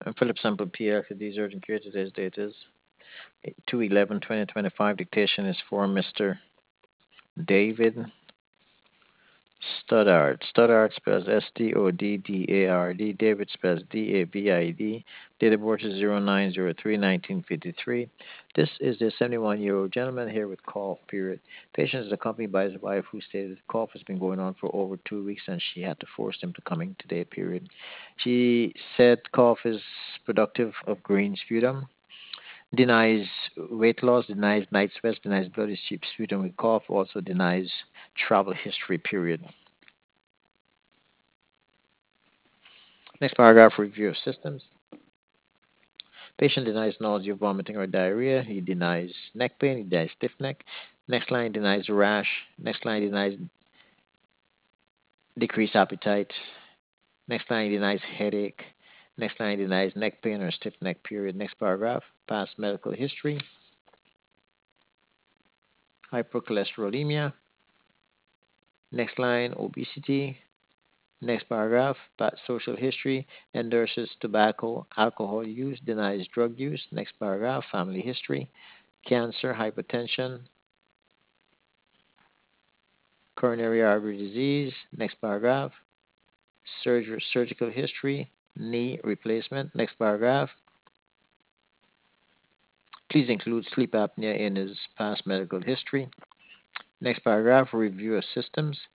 Philip Sample PL, these urgent care. Today's date is 2/11/2025. Dictation is for Mr. David Stoddard. Stoddard spells Stoddard. David spells David. Date of birth is 09/03/1953. This is a 71-year-old gentleman here with cough, period. Patient is accompanied by his wife who stated the cough has been going on for over 2 weeks and she had to force him to coming today, period. She said cough is productive of green sputum, denies weight loss, denies night sweats, denies bloody sputum with cough, also denies travel history, period. Next paragraph, review of systems. Patient denies nausea, vomiting, or diarrhea. He denies neck pain. He denies stiff neck. Next line denies rash. Next line denies decreased appetite. Next line denies headache. Next line denies neck pain or stiff neck, period. Next paragraph, past medical history. Hypercholesterolemia. Next line, obesity. Next paragraph, social history, endorses tobacco, alcohol use, denies drug use. Next paragraph, family history, cancer, hypertension, coronary artery disease. Next paragraph, surgical history, knee replacement. Next paragraph, please include sleep apnea in his past medical history. Next paragraph, review of systems.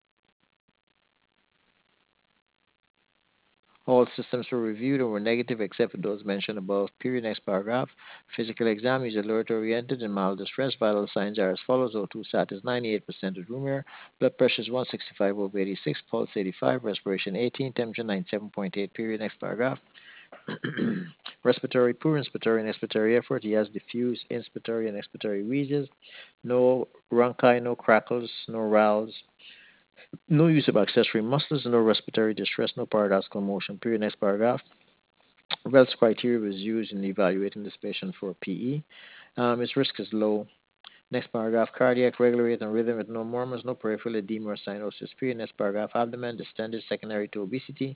All systems were reviewed and were negative except for those mentioned above. Period. Next paragraph. Physical exam is alert oriented and mild distress. Vital signs are as follows. O2 sat is 98% of room air. Blood pressure is 165/86. Pulse 85. Respiration 18. Temperature 97.8. Period. Next paragraph. Respiratory, poor inspiratory and expiratory effort. He has diffuse inspiratory and expiratory wheezes. No rhonchi, no crackles, no rales. No use of accessory muscles, no respiratory distress, no paradoxical motion. Period. Next paragraph. Wells criteria was used in evaluating this patient for PE. Its risk is low. Next paragraph. Cardiac, regular rate and rhythm with no murmurs, no peripheral edema or cyanosis. Period. Next paragraph. Abdomen distended secondary to obesity.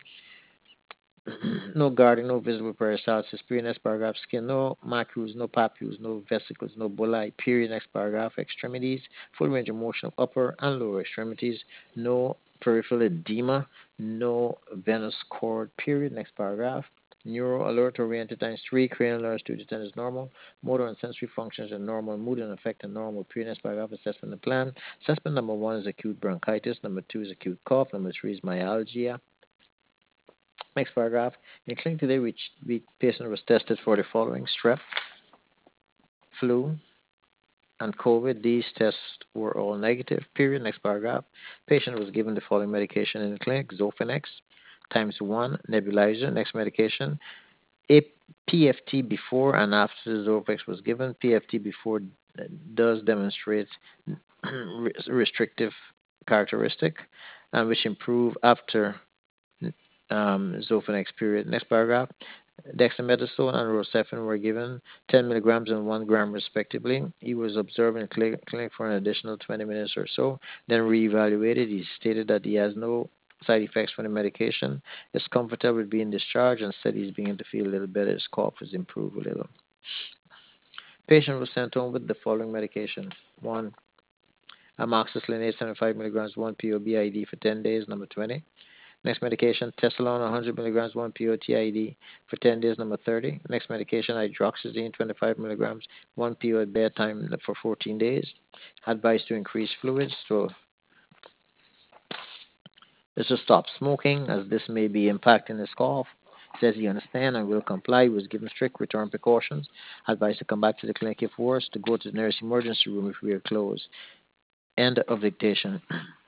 No guarding, no visible peristalsis. Period. Next paragraph. Skin, no macros, no papules, no vesicles, no bullae. Period. Next paragraph. Extremities, full range of motion of upper and lower extremities. No peripheral edema, no venous cord. Period. Next paragraph. Neuro alert oriented times 3, cranial nerves 2 to 10 is normal. Motor and sensory functions are normal. Mood and affect are normal. Period. Next paragraph. Assessment and plan. Assessment number 1 is acute bronchitis. Number 2 is acute cough. Number 3 is myalgia. Next paragraph. In clinic today, which the patient was tested for the following: strep, flu, and COVID. These tests were all negative. Period. Next paragraph. Patient was given the following medication in the clinic: Zofenex times 1 nebulizer. Next medication: a PFT before and after the Zofenex was given. PFT before does demonstrate restrictive characteristic, and which improve after Zofenex, period. Next paragraph. Dexamethasone and Rocephin were given 10 milligrams and 1 gram respectively. He was observed in clinic for an additional 20 minutes or so, then reevaluated. He stated that he has no side effects from the medication, is comfortable with being discharged, and said he's beginning to feel a little better. His cough has improved a little. Patient was sent home with the following medications: 1. Amoxicillin 75 milligrams 1 PO BID for 10 days, number 20. Next medication, Tessalon 100 milligrams 1 PO TID for 10 days, number 30. Next medication, hydroxyzine 25 milligrams 1 PO at bedtime for 14 days. Advice to increase fluids. So this to stop smoking, as this may be impacting his cough. Says he understands and will comply. He was given strict return precautions. Advised to come back to the clinic if worse, to go to the nearest emergency room if we are closed. End of dictation.